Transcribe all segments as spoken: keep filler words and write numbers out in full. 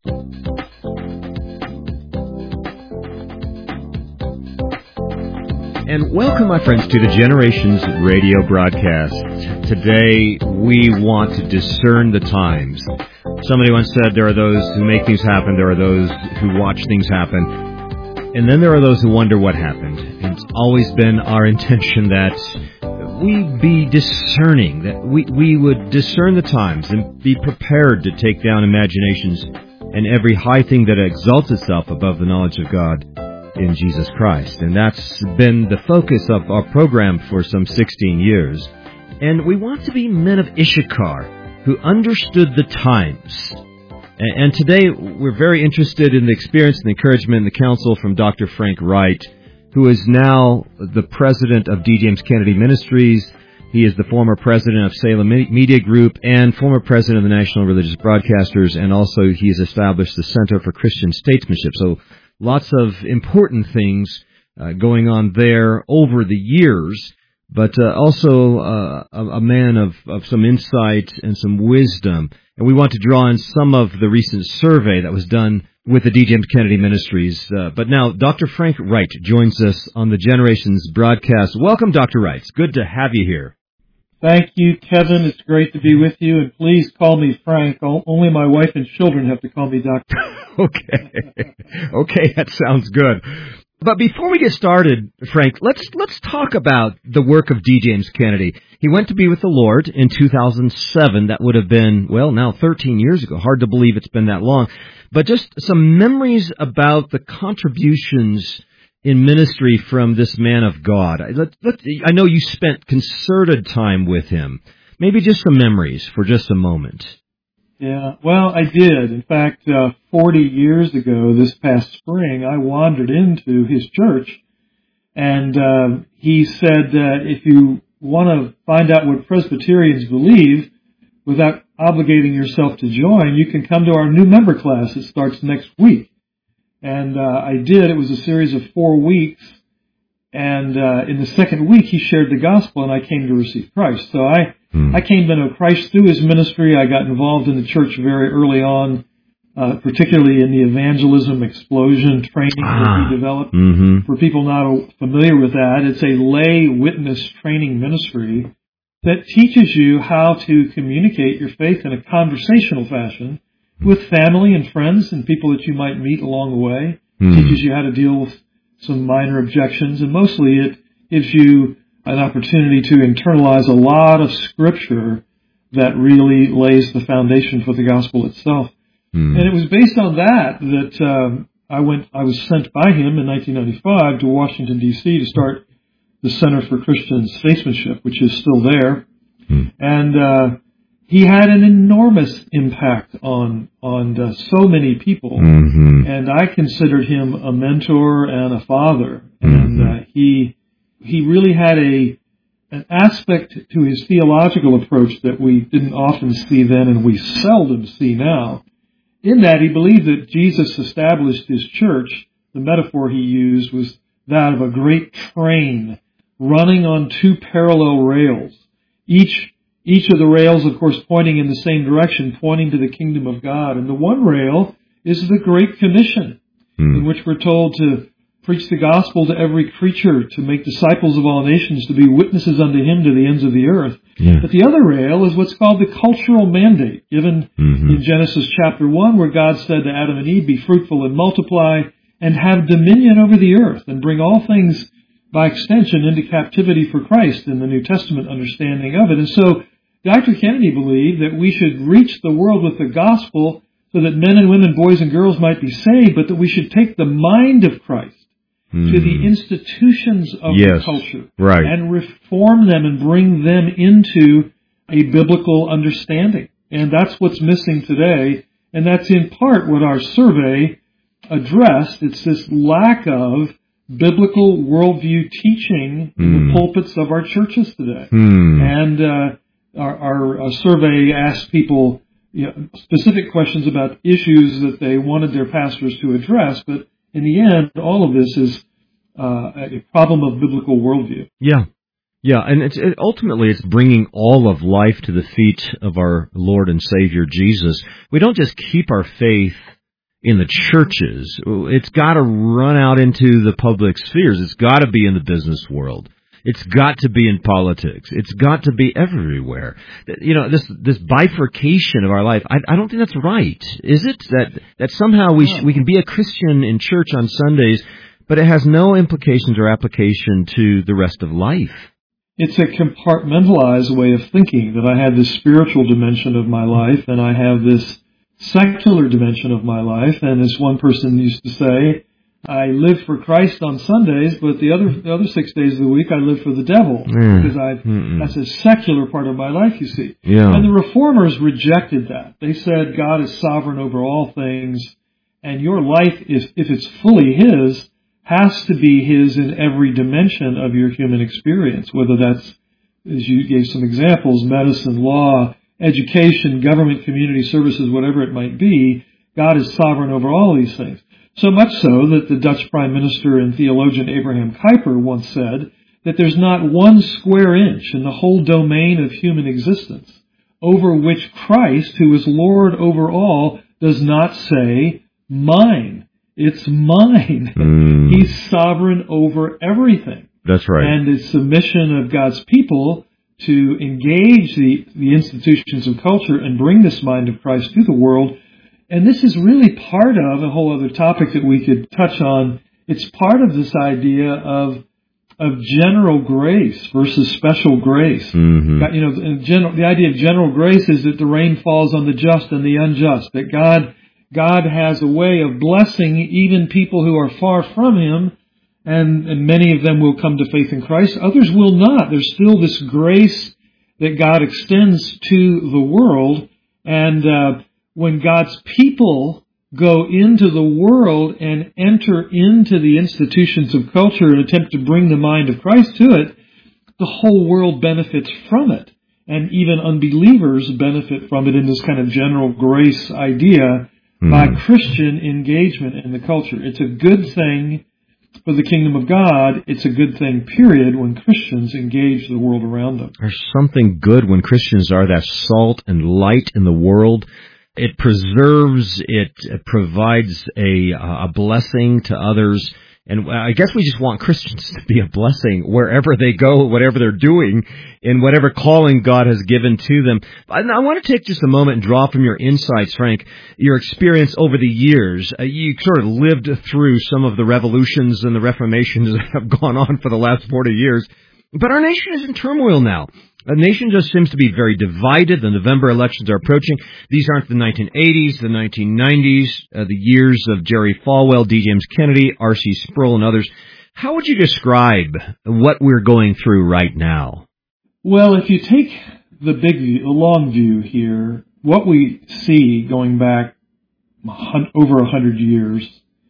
And welcome, my friends, to the Generations radio broadcast. Today, we want to discern the times. Somebody once said there are those who make things happen, there are those who watch things happen, and then there are those who wonder what happened. And it's always been our intention that we be discerning, that we, we would discern the times and be prepared to take down imaginations and every high thing that exalts itself above the knowledge of God in Jesus Christ. And that's been the focus of our program for some sixteen years. And we want to be men of Issachar who understood the times. And today we're very interested in the experience and the encouragement and the counsel from Doctor Frank Wright, who is now the president of D. James Kennedy Ministries. He is the former president of Salem Media Group and former president of the National Religious Broadcasters, and also he has established the Center for Christian Statesmanship. So lots of important things uh, going on there over the years, but uh, also uh, a, a man of, of some insight and some wisdom. And we want to draw on some of the recent survey that was done with the D. James Kennedy Ministries. Uh, but now, Doctor Frank Wright joins us on the Generations broadcast. Welcome, Doctor Wright. It's good to have you here. Thank you, Kevin. It's great to be with you, and please call me Frank. Only my wife and children have to call me Doctor Okay. Okay, that sounds good. But before we get started, Frank, let's let's talk about the work of D. James Kennedy. He went to be with the Lord in two thousand seven. That would have been, well, now thirteen years ago. Hard to believe it's been that long. But just some memories about the contributions in ministry from this man of God. Let, let, I know you spent concerted time with him. Maybe just some memories for just a moment. Yeah, well, I did. In fact, uh, forty years ago, this past spring, I wandered into his church, and uh, he said that if you want to find out what Presbyterians believe without obligating yourself to join, you can come to our new member class. It starts next week. And uh, I did. It was a series of four weeks. And uh, in the second week, he shared the gospel, and I came to receive Christ. So I hmm. I came to know Christ through his ministry. I got involved in the church very early on, uh, particularly in the evangelism explosion training ah. that he developed. Mm-hmm. For people not familiar with that, it's a lay witness training ministry that teaches you how to communicate your faith in a conversational fashion with family and friends and people that you might meet along the way. Mm. Teaches you how to deal with some minor objections, and mostly it gives you an opportunity to internalize a lot of scripture that really lays the foundation for the gospel itself. Mm. And it was based on that that um, I went. I was sent by him in nineteen ninety-five to Washington, D C to start the Center for Christian Statesmanship, which is still there. Mm. And uh, he had an enormous impact on on uh, so many people, mm-hmm. and I considered him a mentor and a father. Mm-hmm. And uh, he he really had a an aspect to his theological approach that we didn't often see then, and we seldom see now. In that, he believed that Jesus established his church. The metaphor he used was that of a great train running on two parallel rails, each Each of the rails, of course, pointing in the same direction, pointing to the kingdom of God. And the one rail is the Great Commission, mm. in which we're told to preach the gospel to every creature, to make disciples of all nations, to be witnesses unto him to the ends of the earth. Yeah. But the other rail is what's called the cultural mandate, given mm-hmm. in Genesis chapter one, where God said to Adam and Eve, be fruitful and multiply and have dominion over the earth and bring all things by extension into captivity for Christ in the New Testament understanding of it. And so Doctor Kennedy believed that we should reach the world with the gospel so that men and women, boys and girls might be saved, but that we should take the mind of Christ mm. to the institutions of yes, the culture right. and reform them and bring them into a biblical understanding. And that's what's missing today, and that's in part what our survey addressed. It's this lack of biblical worldview teaching in mm. the pulpits of our churches today. Mm. And uh Our, our, our survey asked people you know, specific questions about issues that they wanted their pastors to address, but in the end, all of this is uh, a problem of biblical worldview. Yeah, yeah, and it's it, ultimately it's bringing all of life to the feet of our Lord and Savior Jesus. We don't just keep our faith in the churches. It's got to run out into the public spheres. It's got to be in the business world. It's got to be in politics. It's got to be everywhere. You know, this this bifurcation of our life, I, I don't think that's right, is it? That that somehow we sh- we can be a Christian in church on Sundays, but it has no implications or application to the rest of life. It's a compartmentalized way of thinking, that I have this spiritual dimension of my life, and I have this secular dimension of my life. And as one person used to say, I live for Christ on Sundays, but the other the other six days of the week I live for the devil, mm. because I that's a secular part of my life, you see. Yeah. And the Reformers rejected that. They said God is sovereign over all things, and your life, if if it's fully His, has to be His in every dimension of your human experience, whether that's, as you gave some examples, medicine, law, education, government, community services, whatever it might be. God is sovereign over all these things. So much so that the Dutch Prime Minister and theologian Abraham Kuyper once said that there's not one square inch in the whole domain of human existence over which Christ, who is Lord over all, does not say, mine. It's mine. Mm. He's sovereign over everything. That's right. And the submission of God's people to engage the, the institutions of culture and bring this mind of Christ to the world. And this is really part of a whole other topic that we could touch on. It's part of this idea of of general grace versus special grace. Mm-hmm. You know, in general, the idea of general grace is that the rain falls on the just and the unjust. That God God has a way of blessing even people who are far from Him, and, and many of them will come to faith in Christ. Others will not. There's still this grace that God extends to the world, and uh, when God's people go into the world and enter into the institutions of culture and attempt to bring the mind of Christ to it, the whole world benefits from it. And even unbelievers benefit from it in this kind of general grace idea mm. by Christian engagement in the culture. It's a good thing for the kingdom of God. It's a good thing, period, when Christians engage the world around them. There's something good when Christians are that salt and light in the world. It preserves, it provides a, a blessing to others. And I guess we just want Christians to be a blessing wherever they go, whatever they're doing, in whatever calling God has given to them. I want to take just a moment and draw from your insights, Frank, your experience over the years. You sort of lived through some of the revolutions and the reformations that have gone on for the last forty years. But our nation is in turmoil now. The nation just seems to be very divided. The November elections are approaching. These aren't the nineteen eighties, the nineteen nineties, uh, the years of Jerry Falwell, D. James Kennedy, R C Sproul, and others. How would you describe what we're going through right now? Well, if you take the big view, the long view here, what we see going back over a hundred years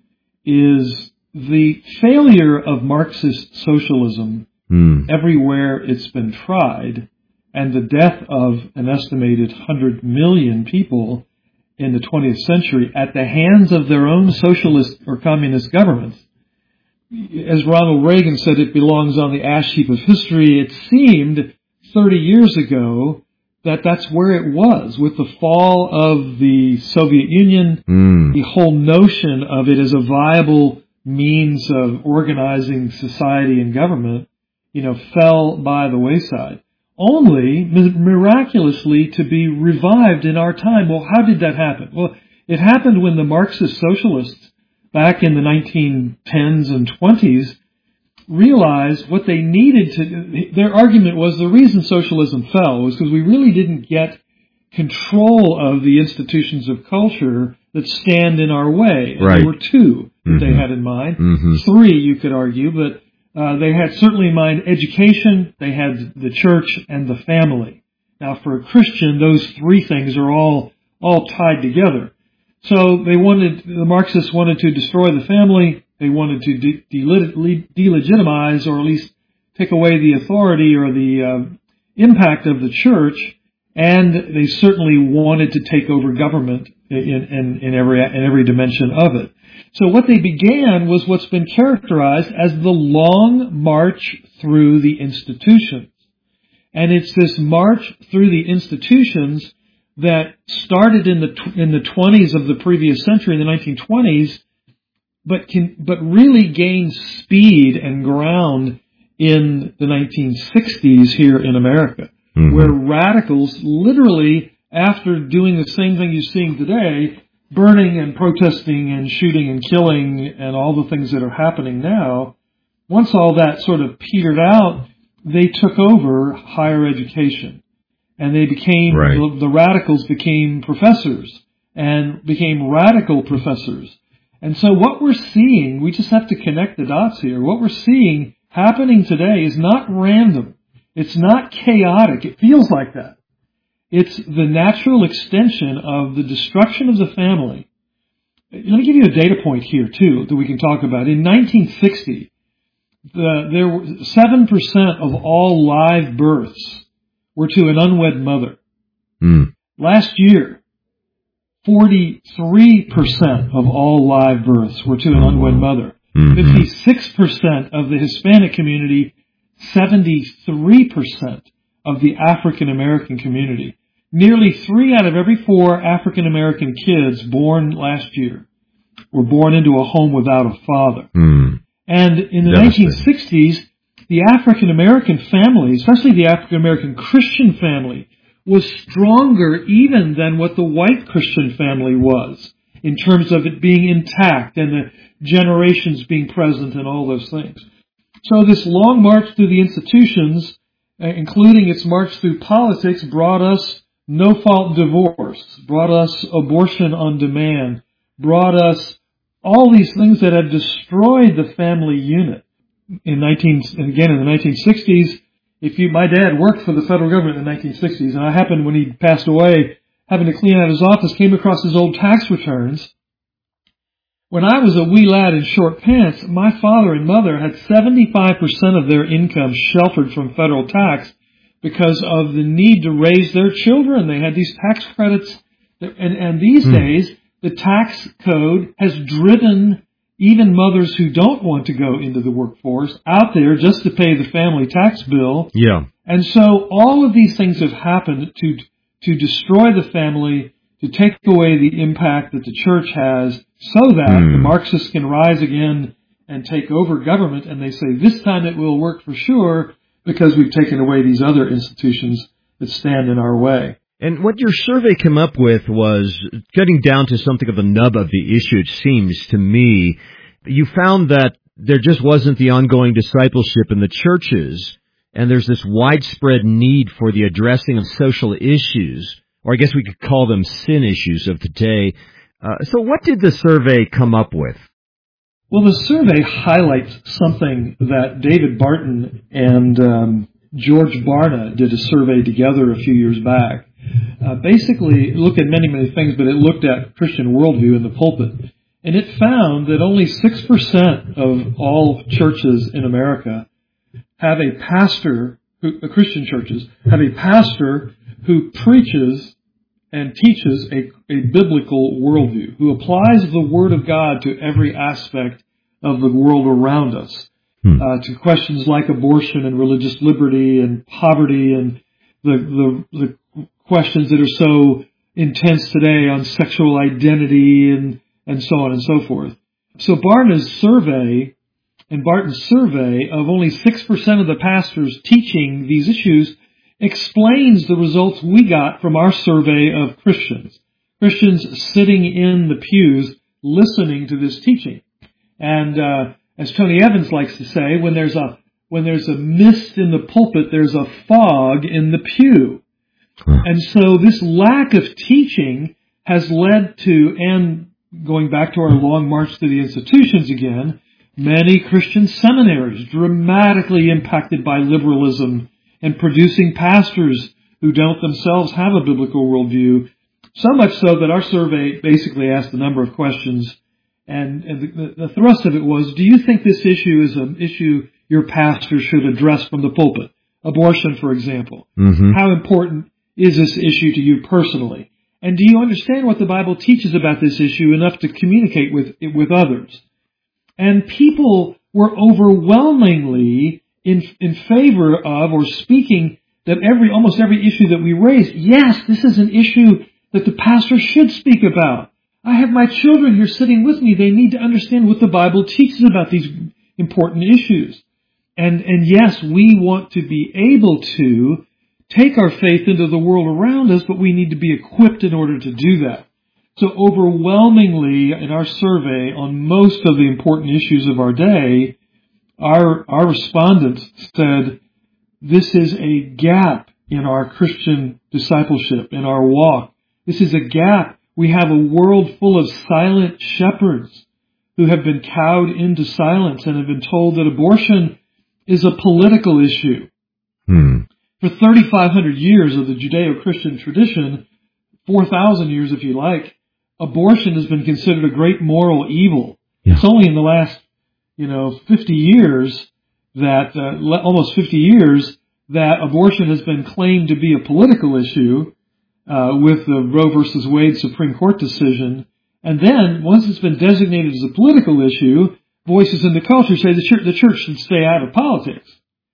is the failure of Marxist socialism Mm. everywhere it's been tried, and the death of an estimated one hundred million people in the twentieth century at the hands of their own socialist or communist governments. As Ronald Reagan said, it belongs on the ash heap of history. It seemed thirty years ago that that's where it was. With the fall of the Soviet Union, mm. the whole notion of it as a viable means of organizing society and government, you know, fell by the wayside, only miraculously to be revived in our time. Well, how did that happen? Well, it happened when the Marxist socialists back in the nineteen tens and twenties realized what they needed to, their argument was the reason socialism fell was because we really didn't get control of the institutions of culture that stand in our way. And right. There were two that mm-hmm. they had in mind. Mm-hmm. Three, you could argue, but Uh, they had certainly in mind education, they had the church, and the family. Now, for a Christian, those three things are all all tied together. So they wanted, the Marxists wanted to destroy the family. They wanted to de- de- delegitimize, or at least take away the authority or the uh, impact of the church. And they certainly wanted to take over government in, in, in every in every dimension of it. So what they began was what's been characterized as the long march through the institutions. And it's this march through the institutions that started in the in the twenties of the previous century, in the nineteen twenties, but can but really gained speed and ground in the nineteen sixties here in America, mm-hmm. where radicals literally, after doing the same thing you're seeing today, burning and protesting and shooting and killing and all the things that are happening now, once all that sort of petered out, they took over higher education. And they became, right. the, the radicals became professors and became radical professors. And so what we're seeing, we just have to connect the dots here. What we're seeing happening today is not random. It's not chaotic. It feels like that. It's the natural extension of the destruction of the family. Let me give you a data point here, too, that we can talk about. In nineteen sixty, the, there were seven percent of all live births were to an unwed mother. Mm. Last year, forty-three percent of all live births were to an unwed mother. Mm-hmm. fifty-six percent of the Hispanic community, seventy-three percent of the African American community. Nearly three out of every four African American kids born last year were born into a home without a father. Mm. And in the nineteen sixties, the African American family, especially the African American Christian family, was stronger even than what the white Christian family was, in terms of it being intact and the generations being present and all those things. So this long march through the institutions, including its march through politics, brought us no-fault divorce, brought us abortion on demand, brought us all these things that have destroyed the family unit. In nineteen again in the nineteen sixties, if you my dad worked for the federal government in the nineteen sixties, and I happened when he passed away, having to clean out his office, came across his old tax returns. When I was a wee lad in short pants, my father and mother had seventy-five percent of their income sheltered from federal tax because of the need to raise their children. They had these tax credits, and, and these hmm. days the tax code has driven even mothers who don't want to go into the workforce out there just to pay the family tax bill. Yeah. And so all of these things have happened to to destroy the family, to take away the impact that the church has, so that mm. the Marxists can rise again and take over government, and they say this time it will work for sure because we've taken away these other institutions that stand in our way. And what your survey came up with was getting down to something of the nub of the issue, it seems to me. You found that there just wasn't the ongoing discipleship in the churches, and there's this widespread need for the addressing of social issues, or I guess we could call them sin issues of today. Uh, so what did the survey come up with? Well, the survey highlights something that David Barton and um, George Barna did a survey together a few years back. Uh, basically, it looked at many, many things, but it looked at Christian worldview in the pulpit. And it found that only six percent of all churches in America have a pastor, who, uh, Christian churches, have a pastor who preaches and teaches a, a biblical worldview, who applies the Word of God to every aspect of the world around us, hmm. uh, to questions like abortion and religious liberty and poverty and the, the, the questions that are so intense today on sexual identity and, and so on and so forth. So Barna's survey and Barton's survey of only six percent of the pastors teaching these issues explains the results we got from our survey of Christians. Christians sitting in the pews listening to this teaching. And uh, as Tony Evans likes to say, when there's a when there's a mist in the pulpit, there's a fog in the pew. And so this lack of teaching has led to, and going back to our long march to the institutions again, many Christian seminaries dramatically impacted by liberalism and producing pastors who don't themselves have a biblical worldview, so much so that our survey basically asked a number of questions, and, and the, the thrust of it was, do you think this issue is an issue your pastor should address from the pulpit? Abortion, for example. Mm-hmm. How important is this issue to you personally? And do you understand what the Bible teaches about this issue enough to communicate with with others? And people were overwhelmingly in in favor of or speaking that every, almost every issue that we raise, yes, this is an issue that the pastor should speak about. I have my children here sitting with me. They need to understand what the Bible teaches about these important issues. And, and yes, we want to be able to take our faith into the world around us, but we need to be equipped in order to do that. So overwhelmingly, in our survey on most of the important issues of our day, our, our respondents said, this is a gap in our Christian discipleship, in our walk. This is a gap. We have a world full of silent shepherds who have been cowed into silence and have been told that abortion is a political issue. Hmm. For thirty-five hundred years of the Judeo-Christian tradition, four thousand years if you like, abortion has been considered a great moral evil. Yeah. It's only in the last, you know, fifty years that, uh, almost fifty years, that abortion has been claimed to be a political issue, uh, with the Roe versus Wade Supreme Court decision. And then, once it's been designated as a political issue, voices in the culture say the church, the church should stay out of politics.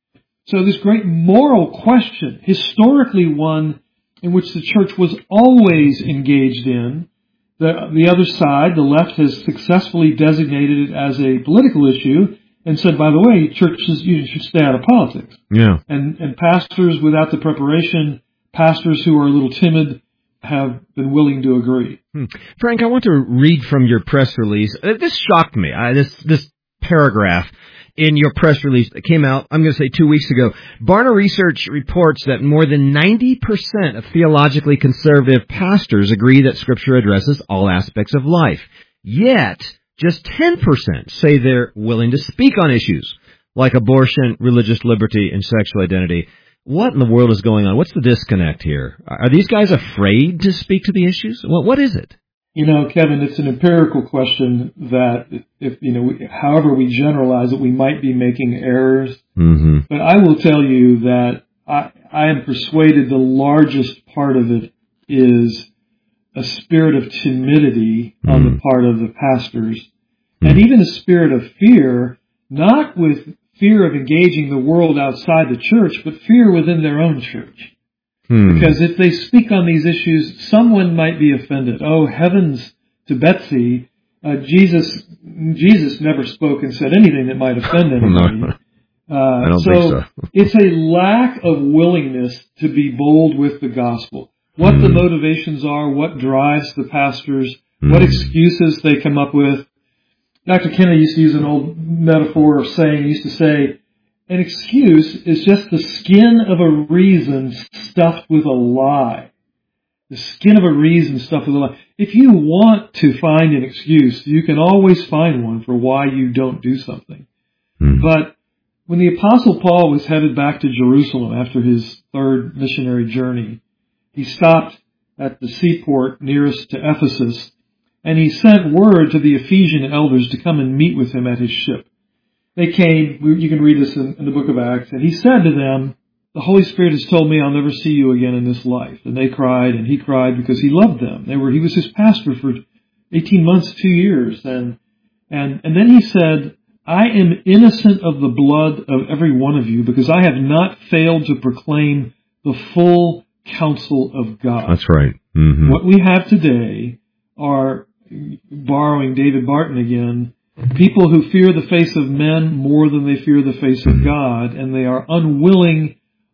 So this great moral question, historically one in which the church was always engaged in, the, the other side, the left, has successfully designated it as a political issue and said, by the way, churches, you should stay out of politics. Yeah. And, and pastors without the preparation, pastors who are a little timid, have been willing to agree. Hmm. Frank, I want to read from your press release. Uh, This shocked me. I, this, this paragraph in your press release that came out, I'm going to say two weeks ago. Barna Research reports that more than ninety percent of theologically conservative pastors agree that Scripture addresses all aspects of life. Yet, just ten percent say they're willing to speak on issues like abortion, religious liberty, and sexual identity. What in the world is going on? What's the disconnect here? Are these guys afraid to speak to the issues? What, what is it? You know, Kevin, it's an empirical question that, if you know, we, however we generalize it, we might be making errors. Mm-hmm. But I will tell you that I, I am persuaded the largest part of it is a spirit of timidity mm-hmm. on the part of the pastors, mm-hmm. and even a spirit of fear, not with fear of engaging the world outside the church, but fear within their own church. Hmm. Because if they speak on these issues, someone might be offended. Oh, heavens to Betsy. Uh, Jesus Jesus never spoke and said anything that might offend anybody. No. Uh, I don't so think so. It's a lack of willingness to be bold with the gospel. What hmm. the motivations are, what drives the pastors, hmm. what excuses they come up with. Doctor Kennedy used to use an old metaphor or saying, he used to say, an excuse is just the skin of a reason stuffed with a lie. The skin of a reason stuffed with a lie. If you want to find an excuse, you can always find one for why you don't do something. Mm. But when the Apostle Paul was headed back to Jerusalem after his third missionary journey, he stopped at the seaport nearest to Ephesus, and he sent word to the Ephesian elders to come and meet with him at his ship. They came, you can read this in, in the book of Acts, and he said to them, the Holy Spirit has told me I'll never see you again in this life. And they cried, and he cried because he loved them. They were, he was his pastor for eighteen months, two years. And, and, and then he said, I am innocent of the blood of every one of you because I have not failed to proclaim the full counsel of God. That's right. Mm-hmm. What we have today are, borrowing David Barton again, people who fear the face of men more than they fear the face of God, and they are unwilling,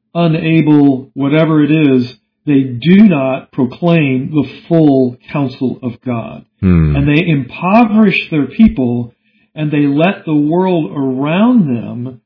unable, whatever it is, they do not proclaim the full counsel of God. Hmm. And they impoverish their people, and they let the world around them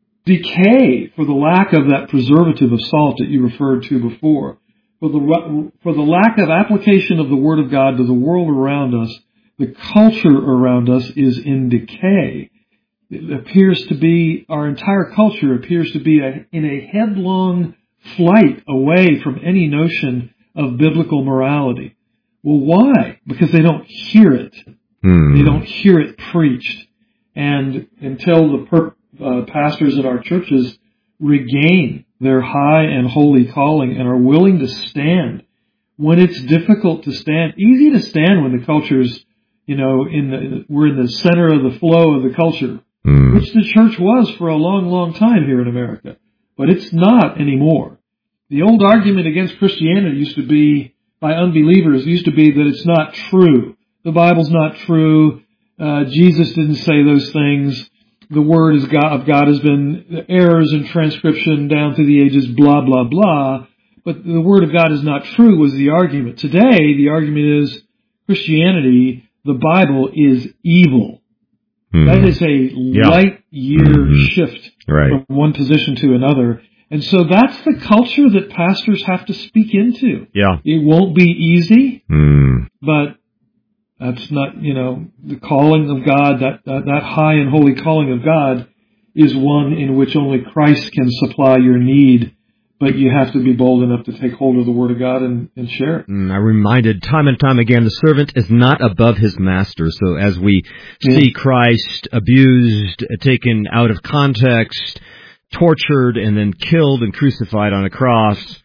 decay for the lack of that preservative of salt that you referred to before. For the, for the lack of application of the Word of God to the world around us, the culture around us is in decay. It appears to be, our entire culture appears to be a, in a headlong flight away from any notion of biblical morality. Well, why? Because they don't hear it. Hmm. They don't hear it preached. And until the per, uh, pastors in our churches regain their high and holy calling and are willing to stand when it's difficult to stand, easy to stand when the culture's, you know, in the, we're in the center of the flow of the culture, mm. which the church was for a long, long time here in America. But it's not anymore. the old argument against Christianity used to be, by unbelievers, used to be that it's not true. The Bible's not true. Uh, Jesus didn't say those things. The Word is God, of God has been errors in transcription down through the ages, blah, blah, blah. But the Word of God is not true was the argument. Today, the argument is Christianity, the Bible, is evil. Mm-hmm. That is a yeah. light year mm-hmm. shift right. from one position to another. And so that's the culture that pastors have to speak into. Yeah. It won't be easy, mm. but that's not, you know, the calling of God, that, that that high and holy calling of God is one in which only Christ can supply your need, but you have to be bold enough to take hold of the Word of God and, and share it. Mm, I'm reminded time and time again, the servant is not above his master. So as we yeah. see Christ abused, taken out of context, tortured, and then killed and crucified on a cross,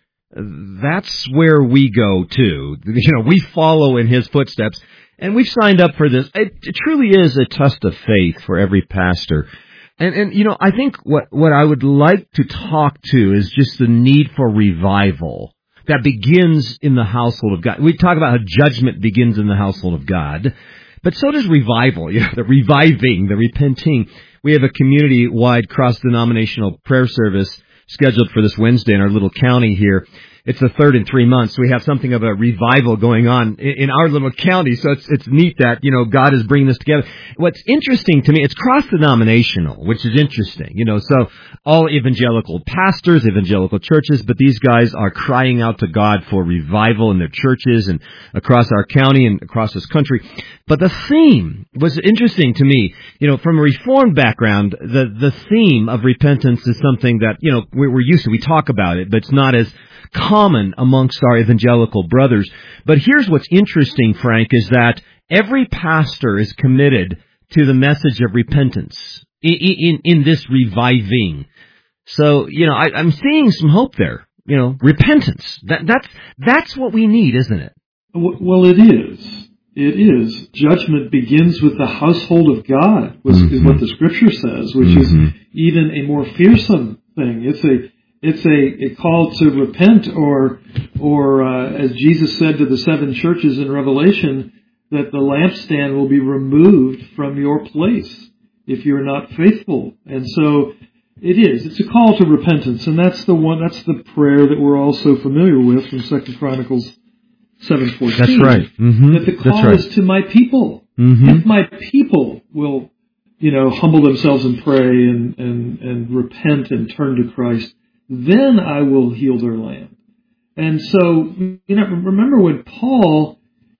that's where we go to. You know, we follow in his footsteps. And we've signed up for this. It, it truly is a test of faith for every pastor. And, and, you know, I think what, what I would like to talk to is just the need for revival that begins in the household of God. We talk about how judgment begins in the household of God, but so does revival, you know, the reviving, the repenting. We have a community-wide cross-denominational prayer service scheduled for this Wednesday in our little county here. It's the third in three months. We have something of a revival going on in our little county, so it's it's neat that, you know, God is bringing this together. What's interesting to me, it's cross-denominational, which is interesting. You know, so all evangelical pastors, evangelical churches, but these guys are crying out to God for revival in their churches and across our county and across this country. But the theme was interesting to me. You know, from a Reformed background, the the theme of repentance is something that, you know, we're used to. We talk about it, but it's not as common amongst our evangelical brothers. But here's what's interesting, Frank, is that every pastor is committed to the message of repentance in, in, in this reviving. So, you know, I, I'm seeing some hope there. You know, repentance. That, that's, that's what we need, isn't it? Well, it is. It is. Judgment begins with the household of God, which mm-hmm. is what the Scripture says, which mm-hmm. is even a more fearsome thing. It's a It's a, a call to repent, or, or uh, as Jesus said to the seven churches in Revelation, that the lampstand will be removed from your place if you're not faithful. And so it is. It's a call to repentance, and that's the one. That's the prayer that we're all so familiar with from Second Chronicles seven fourteen. That's right. Mm-hmm. That the call right. is to my people. Mm-hmm. If my people will, you know, humble themselves and pray and, and, and repent and turn to Christ, then I will heal their land. And so, you know, remember when Paul,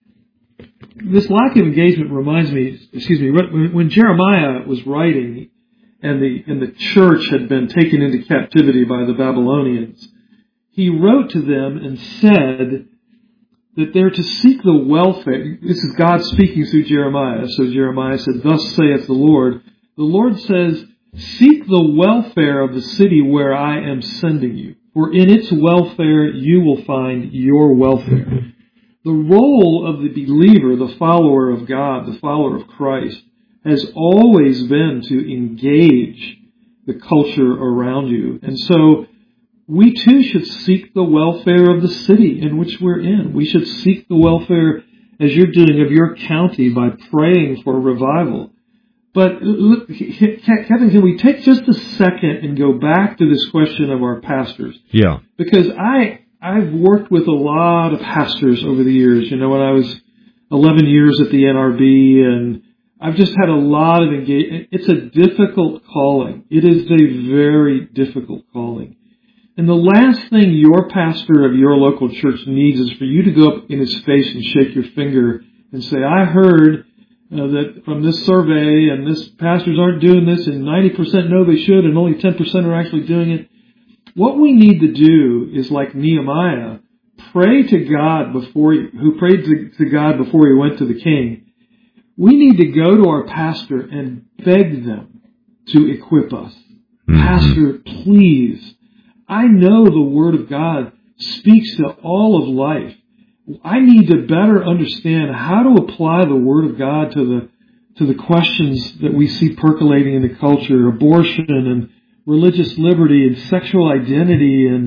this lack of engagement reminds me, excuse me, when, when Jeremiah was writing and the, and the church had been taken into captivity by the Babylonians, he wrote to them and said that they're to seek the welfare. This is God speaking through Jeremiah. So Jeremiah said, "Thus saith the Lord." The Lord says, "Seek the welfare of the city where I am sending you, for in its welfare you will find your welfare." The role of the believer, the follower of God, the follower of Christ, has always been to engage the culture around you. And so we too should seek the welfare of the city in which we're in. We should seek the welfare, as you're doing, of your county by praying for revival. But look, Kevin, can we take just a second and go back to this question of our pastors? Yeah. Because I, I've worked with a lot of pastors over the years. You know, when I was eleven years at the N R B, and I've just had a lot of engagement. It's a difficult calling. It is a very difficult calling. And the last thing your pastor of your local church needs is for you to go up in his face and shake your finger and say, "I heard Uh, that from this survey, and this pastors aren't doing this, and ninety percent know they should, and only ten percent are actually doing it." What we need to do is, like Nehemiah, pray to God before he, who prayed to, to God before he went to the king. We need to go to our pastor and beg them to equip us. Mm-hmm. Pastor, please, I know the Word of God speaks to all of life. I need to better understand how to apply the Word of God to the to the questions that we see percolating in the culture, abortion and religious liberty and sexual identity and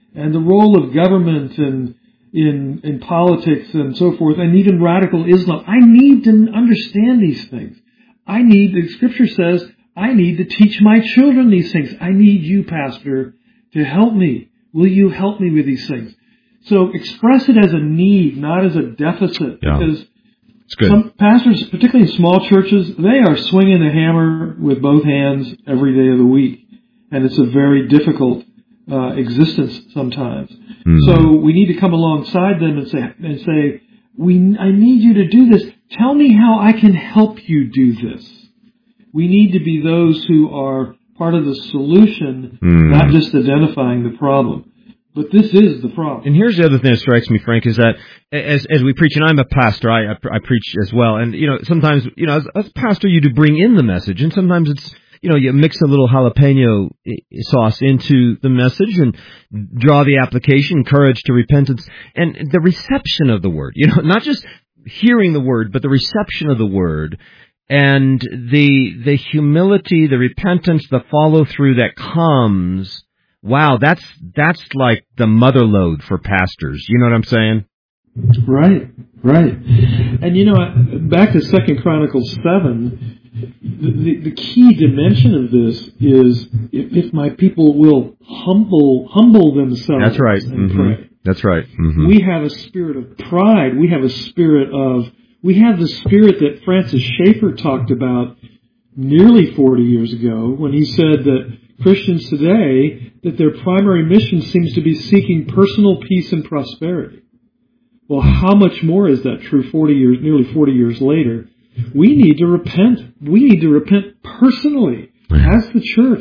and the role of government and in in politics and so forth, and even radical Islam. I need to understand these things. I need, the Scripture says, I need to teach my children these things. I need you, Pastor, to help me. Will you help me with these things? So express it as a need, not as a deficit. Yeah. Because it's good. Some pastors, particularly in small churches, they are swinging the hammer with both hands every day of the week. And it's a very difficult uh, existence sometimes. Mm-hmm. So we need to come alongside them and say, and say, we, I need you to do this. Tell me how I can help you do this. We need to be those who are part of the solution, mm-hmm. not just identifying the problem. But this is the problem. And here's the other thing that strikes me, Frank, is that as as we preach, and I'm a pastor, I I preach as well, and you know sometimes you know as, as a pastor you do bring in the message, and sometimes it's you know you mix a little jalapeno sauce into the message and draw the application, encourage to repentance, and the reception of the word. You know, not just hearing the word, but the reception of the word. And the the humility, the repentance, the follow through that comes. Wow, that's that's like the mother lode for pastors. You know what I'm saying? Right, right. And you know, back to Second Chronicles seven, the, the, the key dimension of this is if, if my people will humble humble themselves. That's right. And mm-hmm. pray. That's right. Mm-hmm. We have a spirit of pride. We have a spirit of we have the spirit that Francis Schaeffer talked about nearly forty years ago when he said that Christians today, that their primary mission seems to be seeking personal peace and prosperity. Well, how much more is that true forty years, nearly forty years later? We need to repent. We need to repent personally as the church.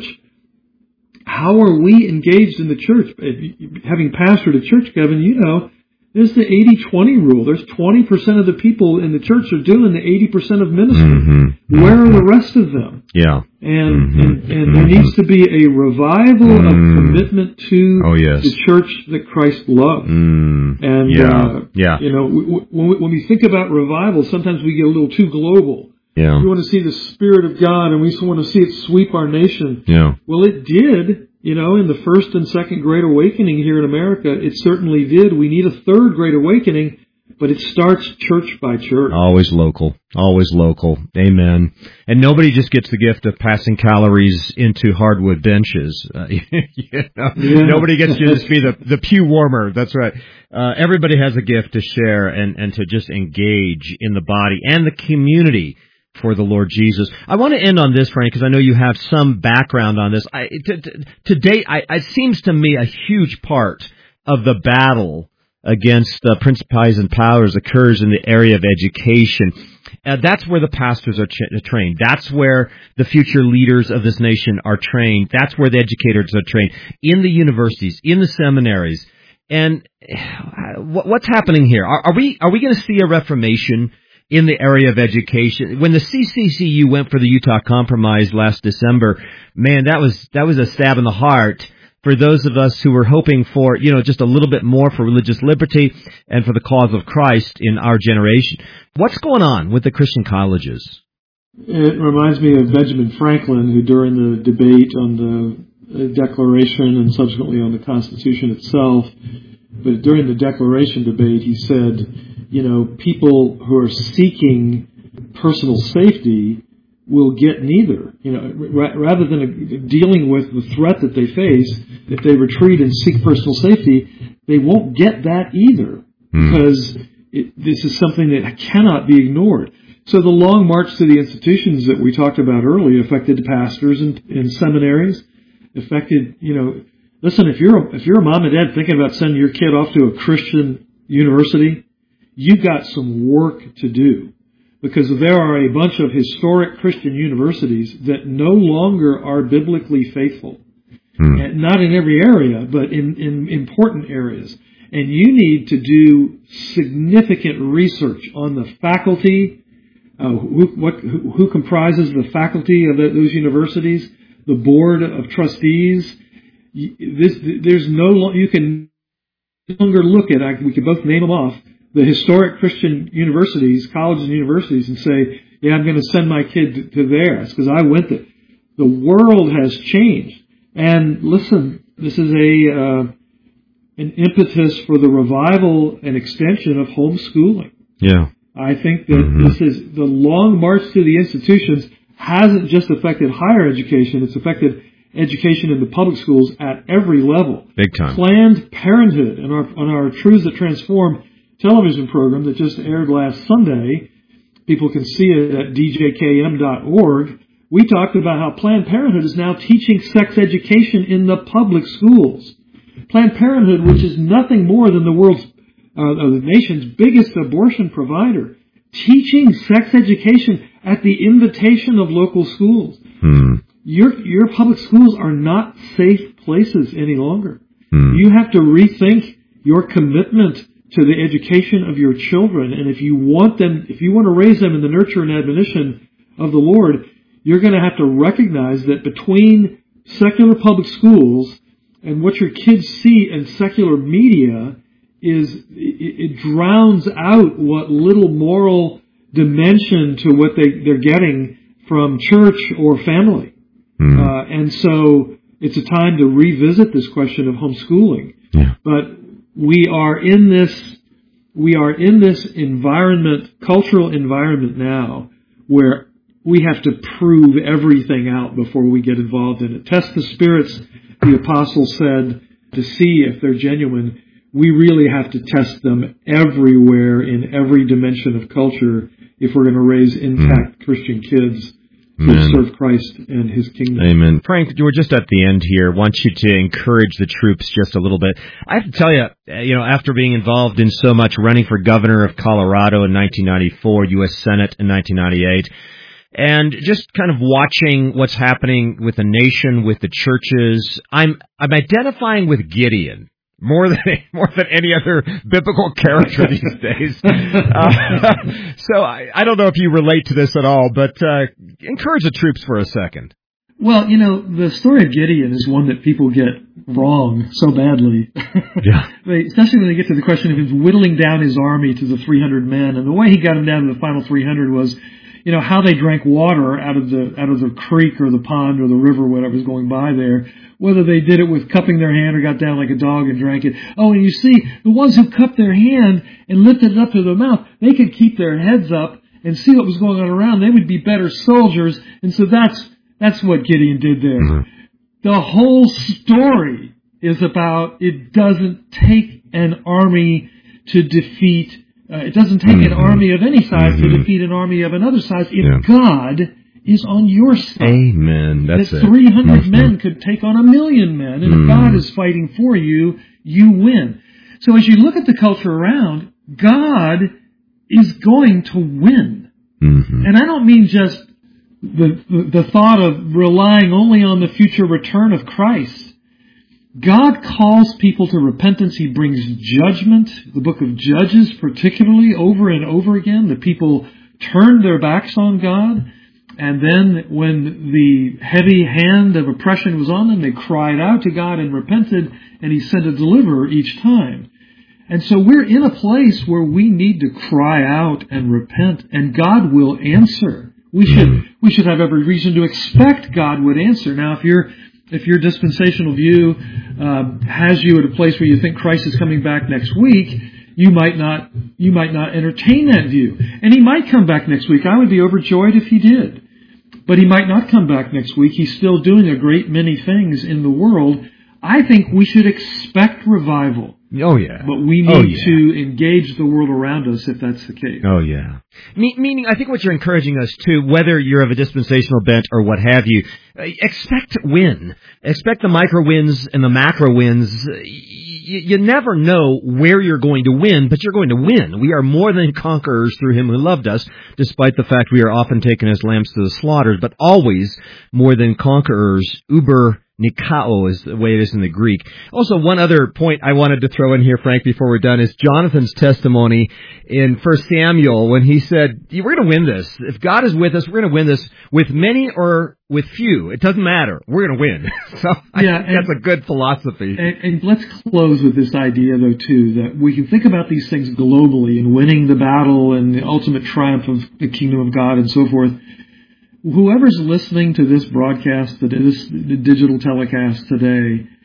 How are we engaged in the church? Having pastored a church, Kevin, you know, there's the eighty twenty rule. There's twenty percent of the people in the church are doing the eighty percent of ministry. Mm-hmm. Where are the rest of them? Yeah. And, mm-hmm. and, and there needs to be a revival mm. of commitment to oh, yes. the church that Christ loved. Mm. And, yeah. Uh, yeah. you know, when we, when we think about revival, sometimes we get a little too global. Yeah. We want to see the Spirit of God and we just want to see it sweep our nation. Yeah. Well, it did. You know, in the first and second Great Awakening here in America, it certainly did. We need a third Great Awakening, but it starts church by church. Always local. Always local. Amen. And nobody just gets the gift of passing calories into hardwood benches. Uh, you know, yeah. Nobody gets to just be the, the pew warmer. That's right. Uh, everybody has a gift to share and, and to just engage in the body and the community for the Lord Jesus. I want to end on this, Frank, because I know you have some background on this. I, to, to, to date, I, it seems to me a huge part of the battle against uh, principalities and powers occurs in the area of education. Uh, that's where the pastors are ch- trained. That's where the future leaders of this nation are trained. That's where the educators are trained, in the universities, in the seminaries. And uh, what's happening here? Are, are we are we going to see a reformation in the area of education? When the C C C U went for the Utah Compromise last December, man, that was that was a stab in the heart for those of us who were hoping for, you know, just a little bit more for religious liberty and for the cause of Christ in our generation. What's going on with the Christian colleges? It reminds me of Benjamin Franklin, who during the debate on the Declaration and subsequently on the Constitution itself, but during the Declaration debate, he said, you know, people who are seeking personal safety will get neither. You know, ra- rather than a, dealing with the threat that they face, if they retreat and seek personal safety, they won't get that either, mm. because it, this is something that cannot be ignored. So the long march to the institutions that we talked about earlier affected pastors in, in seminaries, affected, you know, listen, if you're a, if you're a mom and dad thinking about sending your kid off to a Christian university, you've got some work to do, because there are a bunch of historic Christian universities that no longer are biblically faithful. Hmm. And not in every area, but in, in important areas. And you need to do significant research on the faculty, uh, who, what, who, who comprises the faculty of the, those universities, the board of trustees. This, there's no, you can no longer look at, I, we could both name them off, the historic Christian universities, colleges and universities, and say, yeah, I'm going to send my kid to, to theirs because I went there. The world has changed. And listen, this is a uh, an impetus for the revival and extension of homeschooling. Yeah. I think that Mm-hmm. this is the long march to the institutions hasn't just affected higher education, it's affected education in the public schools at every level. Big time. Planned Parenthood and our, on our Truths That Transform television program that just aired last Sunday, people can see it at d j k m dot org. We talked about how Planned Parenthood is now teaching sex education in the public schools. Planned Parenthood, which is nothing more than the world's, uh, the nation's biggest abortion provider, teaching sex education at the invitation of local schools. Hmm. Your your public schools are not safe places any longer. Hmm. You have to rethink your commitment to the education of your children, and if you want them, if you want to raise them in the nurture and admonition of the Lord, you're going to have to recognize that between secular public schools and what your kids see in secular media is it, it drowns out what little moral dimension to what they, they're getting from church or family. Mm. Uh, and so it's a time to revisit this question of homeschooling. Yeah. But we are in this, we are in this environment, cultural environment now, where we have to prove everything out before we get involved in it. Test the spirits, the apostle said, to see if they're genuine. We really have to test them everywhere in every dimension of culture if we're going to raise intact mm. Christian kids who serve Christ and His kingdom. Amen. Frank, we're just at the end here. I want you to encourage the troops just a little bit. I have to tell you, you know, after being involved in so much, running for governor of Colorado in nineteen ninety-four, U S Senate in nineteen ninety-eight, and just kind of watching what's happening with the nation, with the churches, I'm I'm identifying with Gideon. More than more than any other biblical character these days. Uh, so I, I don't know if you relate to this at all, but uh, encourage the troops for a second. Well, you know, the story of Gideon is one that people get wrong so badly. Yeah. Especially when they get to the question of him whittling down his army to the three hundred men. And the way he got them down to the final three hundred was, you know, how they drank water out of the out of the creek or the pond or the river, whatever was going by there. Whether they did it with cupping their hand or got down like a dog and drank it. Oh, and you see, the ones who cupped their hand and lifted it up to their mouth, they could keep their heads up and see what was going on around. They would be better soldiers. And so that's that's what Gideon did there. Mm-hmm. The whole story is about it doesn't take an army to defeat, uh, it doesn't take mm-hmm. an army of any size mm-hmm. to defeat an army of another size. If yeah. God is on your side. Amen. That's that it. three hundred mm-hmm. men could take on a million men, and mm. if God is fighting for you, you win. So as you look at the culture around, God is going to win. Mm-hmm. And I don't mean just the, the the thought of relying only on the future return of Christ. God calls people to repentance. He brings judgment. The book of Judges, particularly, over and over again, the people turned their backs on God. And then when the heavy hand of oppression was on them, they cried out to God and repented, and He sent a deliverer each time. And so we're in a place where we need to cry out and repent, and God will answer. We should we should have every reason to expect God would answer. Now, if your if your dispensational view uh, has you at a place where you think Christ is coming back next week, you might not you might not entertain that view. And He might come back next week. I would be overjoyed if He did. But He might not come back next week. He's still doing a great many things in the world. I think we should expect revival. Oh, yeah. But we need oh, yeah. to engage the world around us if that's the case. Oh, yeah. Me- meaning, I think what you're encouraging us to, whether you're of a dispensational bent or what have you, uh, expect win. Expect the micro wins and the macro wins. Y- you never know where you're going to win, but you're going to win. We are more than conquerors through Him who loved us, despite the fact we are often taken as lambs to the slaughter, but always more than conquerors. Uber Nikao is the way it is in the Greek. Also, one other point I wanted to throw in here, Frank, before we're done, is Jonathan's testimony in First Samuel when he said, we're going to win this. If God is with us, we're going to win this with many or with few. It doesn't matter. We're going to win. So I yeah, think that's and, a good philosophy. And, and let's close with this idea, though, too, that we can think about these things globally and winning the battle and the ultimate triumph of the kingdom of God and so forth. Whoever's listening to this broadcast, this digital telecast today,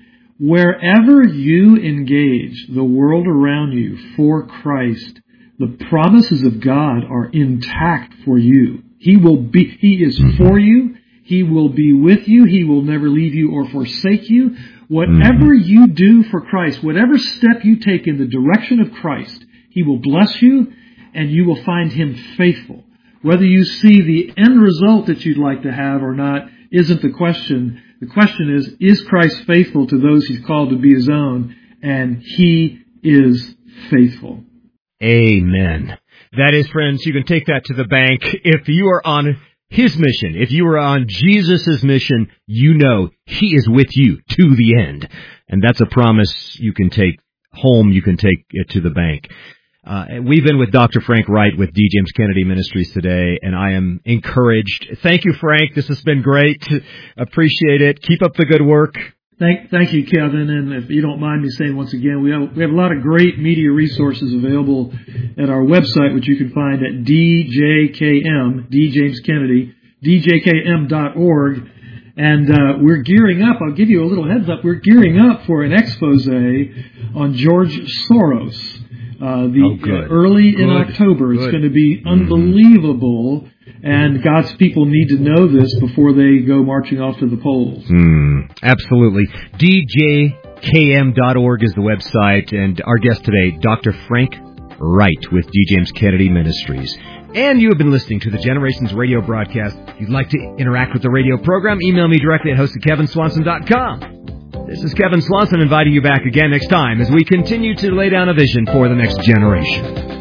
wherever you engage the world around you for Christ, the promises of God are intact for you. He will be, He is for you. He will be with you. He will never leave you or forsake you. Whatever you do for Christ, whatever step you take in the direction of Christ, He will bless you and you will find Him faithful. Whether you see the end result that you'd like to have or not isn't the question. The question is, is Christ faithful to those He's called to be His own? And He is faithful. Amen. That is, friends, you can take that to the bank. If you are on His mission, if you are on Jesus' mission, you know He is with you to the end. And that's a promise you can take home, you can take it to the bank. Uh, we've been with Doctor Frank Wright with D. James Kennedy Ministries today, and I am encouraged. Thank you, Frank. This has been great. Appreciate it. Keep up the good work. Thank, thank you, Kevin. And if you don't mind me saying once again, we have, we have a lot of great media resources available at our website, which you can find at D J K M, D. James Kennedy, D J K M dot org. And uh, we're gearing up. I'll give you a little heads up. We're gearing up for an expose on George Soros. Uh, the oh, good. Uh, early good. in October. It's good. going to be unbelievable, and God's people need to know this before they go marching off to the polls. Mm, absolutely. D J K M dot org is the website, and our guest today, Doctor Frank Wright with D. James Kennedy Ministries. And you have been listening to the Generations radio broadcast. If you'd like to interact with the radio program, email me directly at host at kevin swanson dot com. This is Kevin Swanson inviting you back again next time as we continue to lay down a vision for the next generation.